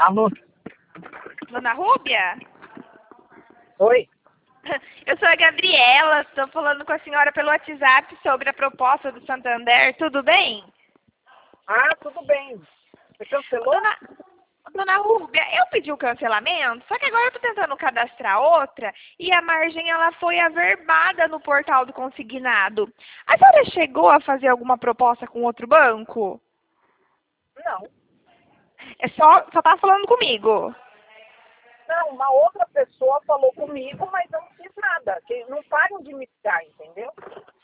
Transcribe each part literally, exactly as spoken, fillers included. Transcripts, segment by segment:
Alô? Dona Rúbia? Oi? Eu sou a Gabriela, estou falando com a senhora pelo WhatsApp sobre a proposta do Santander, tudo bem? Ah, tudo bem. Você cancelou? Dona, Dona Rúbia, eu pedi o cancelamento, só que agora eu estou tentando cadastrar outra e a margem ela foi averbada no portal do consignado. A senhora chegou a fazer alguma proposta com outro banco? Não. É só, só tá falando comigo. Não, uma outra pessoa falou comigo, mas eu não fiz nada. Que não param de me ligar, entendeu?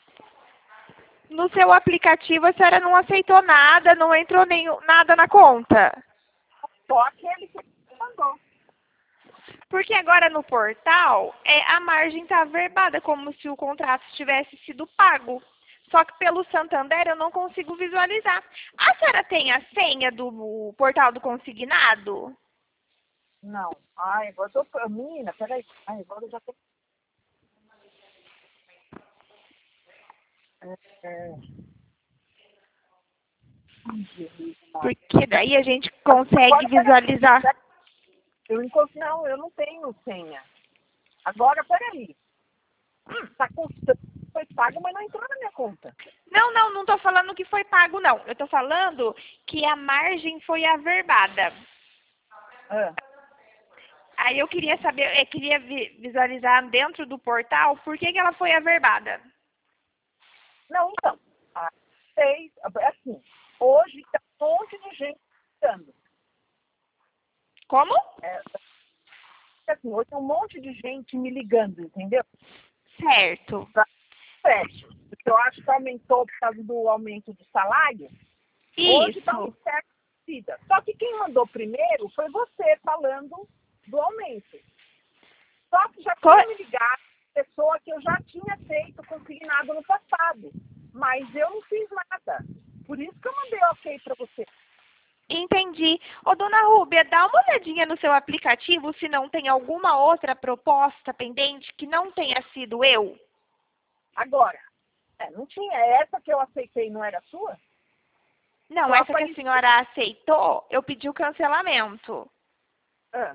No seu aplicativo a senhora não aceitou nada, não entrou nenhum, nada na conta. Só aquele que mandou. Porque agora no portal, é, a margem está averbada, como se o contrato tivesse sido pago. Só que pelo Santander eu não consigo visualizar. A senhora tem a senha do portal do consignado? Não. Ai, agora eu tô... Menina, peraí. Ai, agora eu já tô... É, é... Ai, Jesus, amado. Porque daí a gente consegue Agora, visualizar. peraí. Eu encontro... Não, eu não tenho senha. Agora, peraí. Hum, tá custando. Foi pago, mas não entrou na minha conta. Não, não, não estou falando que foi pago, não. Eu estou falando que a margem foi averbada. Ah. Aí eu queria saber, eu queria vi- visualizar dentro do portal por que, que ela foi averbada. Não, então. Ah, sei. Assim, hoje tá um monte de gente ligando. Como? É, assim, hoje tem um monte de gente me ligando, entendeu? Certo. Pra crédito. Porque eu acho que aumentou por causa do aumento do salário. Hoje está um Isso. certo vida. Só que quem mandou primeiro foi você falando do aumento. Só que já Co- tinha me ligado pessoa que eu já tinha feito consignado no passado. Mas eu não fiz nada. Por isso que eu mandei ok para você. Entendi. Ô, dona Rúbia, dá uma olhadinha no seu aplicativo se não tem alguma outra proposta pendente que não tenha sido eu. Agora, é, não tinha. Essa que eu aceitei não era sua? Não, Só essa que a apareceu. senhora aceitou, eu pedi o cancelamento. Ah.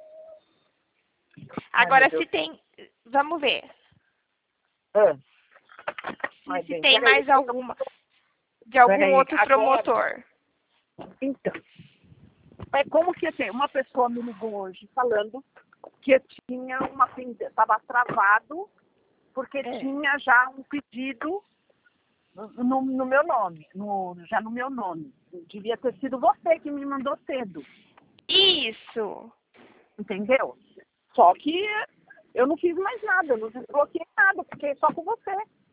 Ai, Agora, meu se Deus. tem... Vamos ver. Ah. Se, Ai, se bem, tem peraí. mais alguma... De algum Peraí, outro agora. promotor. Então, é como que assim, uma pessoa me ligou hoje falando que tinha uma estava travado porque É. tinha já um pedido no, no meu nome, no, já no meu nome. Devia ter sido você que me mandou cedo, Isso. entendeu? Só que eu não fiz mais nada, eu não desbloqueei nada, porque é só com você.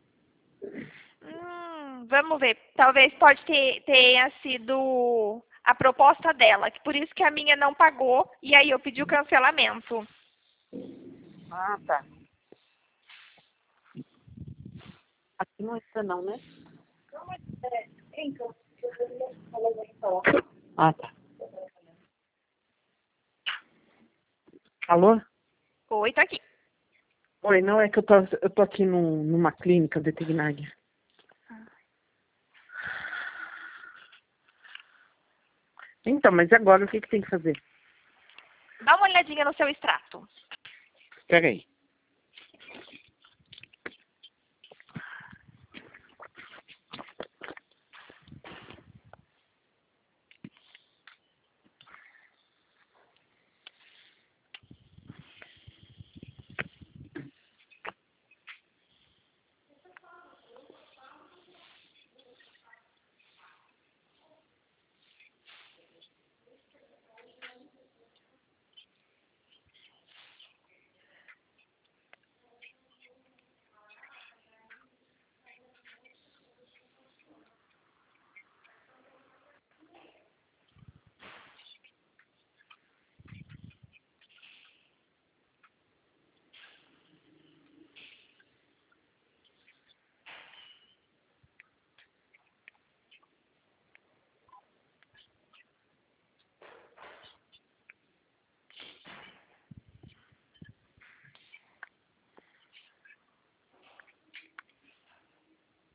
Hum, vamos ver. Talvez pode ter tenha sido a proposta dela, que por isso que a minha não pagou e aí eu pedi o cancelamento. Ah, tá. Aqui não está não, né? Não, mas é, então, ah, tá. Alô? Oi, tá aqui. Oi, não, é que eu tô, eu tô aqui num, numa clínica veterinária. Então, mas agora o que, que tem que fazer? Dá uma olhadinha no seu extrato. Espera aí.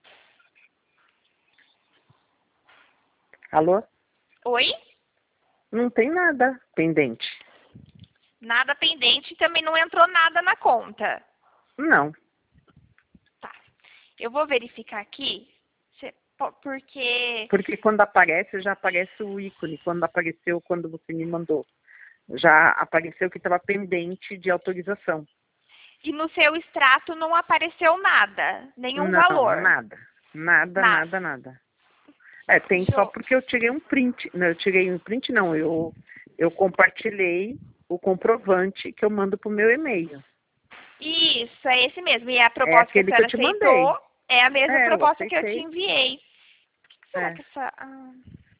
Alô? Oi? Não tem nada pendente. Nada pendente e também não entrou nada na conta. Não. Tá. Eu vou verificar aqui, se- po- porque... Porque quando aparece, já aparece o ícone. Quando apareceu, quando você me mandou. Já apareceu que estava pendente de autorização. E no seu extrato não apareceu nada, nenhum Não, valor. nada. Nada, Nada. nada, nada. É, tem Deixa só eu- porque eu tirei um print. Não, eu tirei um print, não. Eu, eu compartilhei o comprovante que eu mando pro meu e-mail. Isso, é esse mesmo. E a É proposta que a aquele que eu senhora te aceitou mandei. é a mesma É, eu proposta que eu te aceitei. enviei. Por que que será É. que essa... Ah,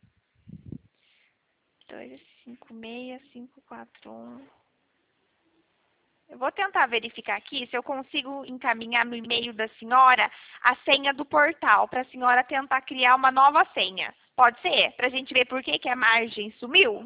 dois cinco seis cinco quatro um. Eu vou tentar verificar aqui se eu consigo encaminhar no e-mail da senhora a senha do portal, para a senhora tentar criar uma nova senha. Pode ser? Para a gente ver por que, que a margem sumiu?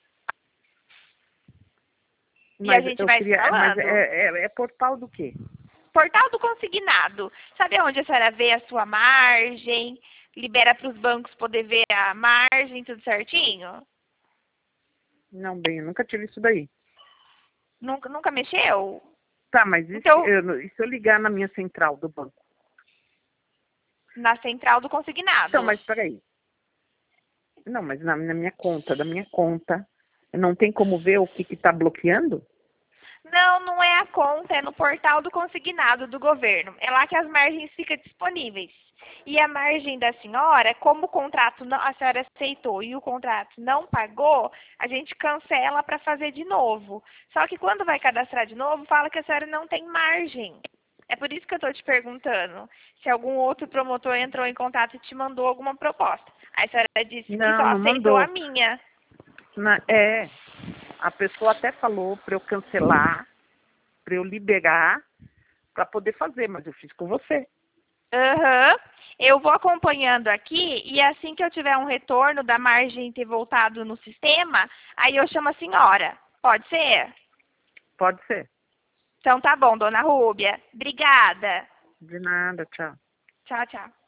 E a Mas gente eu vai se queria. Mas falando. é, é, é portal do quê? Portal do consignado. Sabe onde a senhora vê a sua margem, libera para os bancos poder ver a margem, tudo certinho? Não, bem, eu nunca tive isso daí. Nunca, nunca mexeu? Tá, mas e se Então, eu, e se eu ligar na minha central do banco? na central do consignado. Então, mas peraí. Não, mas na, na minha conta, da minha conta, não tem como ver o que que tá bloqueando? Não, não é a conta, é no portal do consignado do governo. É lá que as margens ficam disponíveis. E a margem da senhora, como o contrato não, a senhora aceitou e o contrato não pagou, a gente cancela para fazer de novo. Só que quando vai cadastrar de novo, fala que a senhora não tem margem. É por isso que eu estou te perguntando se algum outro promotor entrou em contato e te mandou alguma proposta. Aí a senhora disse que Não, só não aceitou mandou. a minha. Na- é, a pessoa até falou para eu cancelar, para eu liberar, para poder fazer, mas eu fiz com você. Aham. Eu vou acompanhando aqui e assim que eu tiver um retorno da margem ter voltado no sistema, aí eu chamo a senhora. Pode ser? Pode ser. Então tá bom, dona Rúbia. Obrigada. De nada, tchau. Tchau, tchau.